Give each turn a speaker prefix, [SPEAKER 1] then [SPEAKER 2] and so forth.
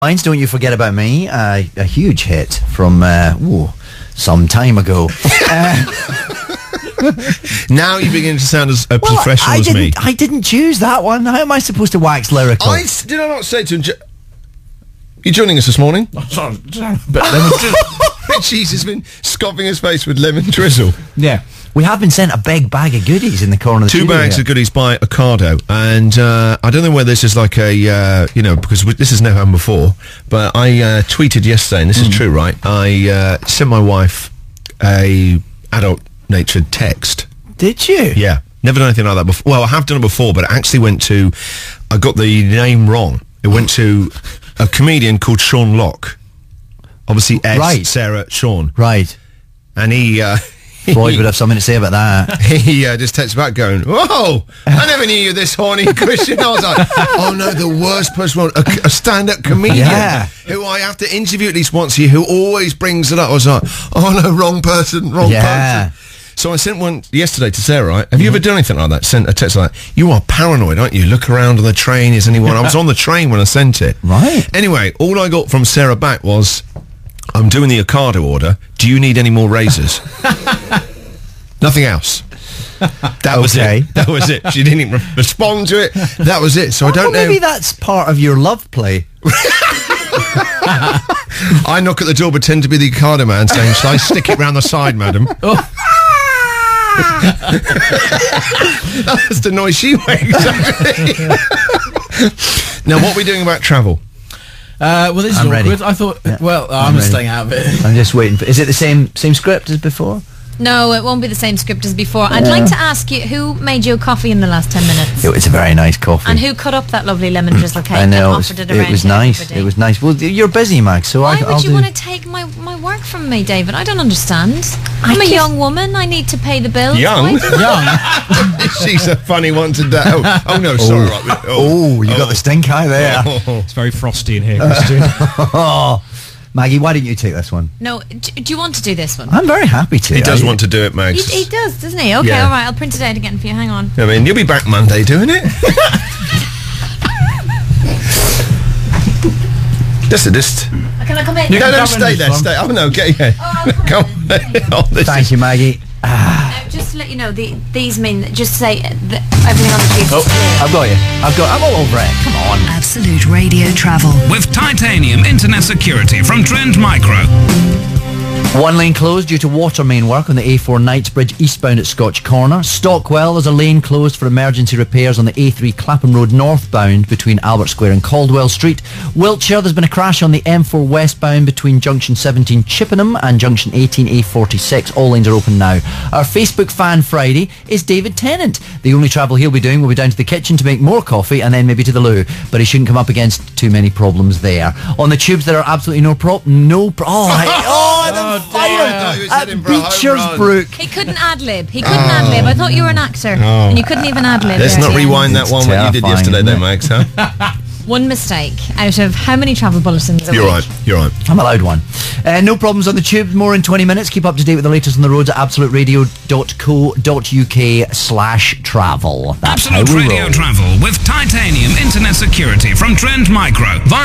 [SPEAKER 1] Mine's Don't You Forget About Me, a huge hit from some time ago.
[SPEAKER 2] Now you begin to sound as professional as me.
[SPEAKER 1] I didn't choose that one. How am I supposed to wax lyrical?
[SPEAKER 2] Did I not say to him, you joining us this morning? Cheese has been scoffing his face with lemon drizzle.
[SPEAKER 1] Yeah. We have been sent a big bag of goodies in the corner of the
[SPEAKER 2] 2 bags of goodies by Ocado, and I don't know whether this is like a, because this has never happened before, but I tweeted yesterday, and this is true, right? I sent my wife a adult-natured text.
[SPEAKER 1] Did you?
[SPEAKER 2] Yeah. Never done anything like that before. Well, I have done it before, but it actually went to, I got the name wrong. It went to a comedian called Sean Locke. Obviously,
[SPEAKER 1] right.
[SPEAKER 2] Sarah, Sean.
[SPEAKER 1] Right.
[SPEAKER 2] And he...
[SPEAKER 1] Floyd would have something to say about that.
[SPEAKER 2] He just texts back going, "Whoa, I never knew you this horny, Christian." I was like, oh no, the worst person, a stand-up comedian who I have to interview at least once a year, who always brings it up. I was like, oh no, wrong person. So I sent one yesterday to Sarah, right? Have you ever done anything like that? Sent a text like that? You are paranoid, aren't you? Look around on the train, is anyone? I was on the train when I sent it.
[SPEAKER 1] Right.
[SPEAKER 2] Anyway, all I got from Sarah back was, I'm doing the Ocado order. Do you need any more razors? Nothing else. That was it. That was it. She didn't even respond to it. That was it. So I don't know.
[SPEAKER 1] Maybe that's part of your love play.
[SPEAKER 2] I knock at the door, pretend to be the Ocado man, saying, "Shall I stick it round the side, madam?" That's the noise she makes. Now, what are we doing about travel?
[SPEAKER 3] Well, this is awkward. Ready. I thought. Yeah. Well, I'm staying out of it.
[SPEAKER 1] I'm just waiting. Is it the same script as before?
[SPEAKER 4] No, it won't be the same script as before. I'd like to ask you, who made you a coffee in the last 10 minutes?
[SPEAKER 1] It was a very nice coffee.
[SPEAKER 4] And who cut up that lovely lemon drizzle cake?
[SPEAKER 1] I know,
[SPEAKER 4] and offered it around
[SPEAKER 1] it was nice.
[SPEAKER 4] Everybody?
[SPEAKER 1] It was nice. Well, you're busy, Max, so
[SPEAKER 4] Why would you want to take my work from me, David? I don't understand. I'm a young woman. I need to pay the bills.
[SPEAKER 2] Young? She's a funny one today. Oh no, sorry.
[SPEAKER 1] You got the stink eye there.
[SPEAKER 3] It's very frosty in here, Christian.
[SPEAKER 1] Maggie, why didn't you take this one?
[SPEAKER 4] No, do you want to do this one?
[SPEAKER 1] I'm very happy to.
[SPEAKER 2] He does want to do it, Max.
[SPEAKER 4] He does, doesn't he? Okay, all right, I'll print it out again for you. Hang on.
[SPEAKER 2] I mean, you'll be back Monday doing it. Just.
[SPEAKER 4] Can I come in?
[SPEAKER 2] No, stay there. Stay. Oh no, get here. Come on.
[SPEAKER 1] Thank you, Maggie.
[SPEAKER 4] Just to let you know, these mean just say everything on the sheet.
[SPEAKER 1] I've got you. I'm all over it. Come on.
[SPEAKER 5] Absolute Radio Travel
[SPEAKER 6] with Titanium Internet Security from Trend Micro.
[SPEAKER 1] One lane closed due to water main work on the A4 Knightsbridge eastbound at Scotch Corner. Stockwell, there's a lane closed for emergency repairs on the A3 Clapham Road northbound between Albert Square and Caldwell Street. Wiltshire, there's been a crash on the M4 westbound between junction 17 Chippenham and junction 18 A46. All lanes are open now. Our Facebook fan Friday is David Tennant. The only travel he'll be doing will be down to the kitchen to make more coffee and then maybe to the loo, but he shouldn't come up against too many problems there. On the tubes there are absolutely no at Beechersbrook.
[SPEAKER 4] He couldn't ad-lib. I thought you were an actor, and you couldn't even ad-lib.
[SPEAKER 2] Let's not rewind that one what you did yesterday, though, Max. Huh?
[SPEAKER 4] One mistake out of how many travel bulletins a week?
[SPEAKER 2] You're right.
[SPEAKER 1] I'm allowed one. No problems on the tube. More in 20 minutes. Keep up to date with the latest on the roads at absoluteradio.co.uk/travel. That's
[SPEAKER 6] Absolute Radio Travel with Titanium Internet Security from Trend Micro.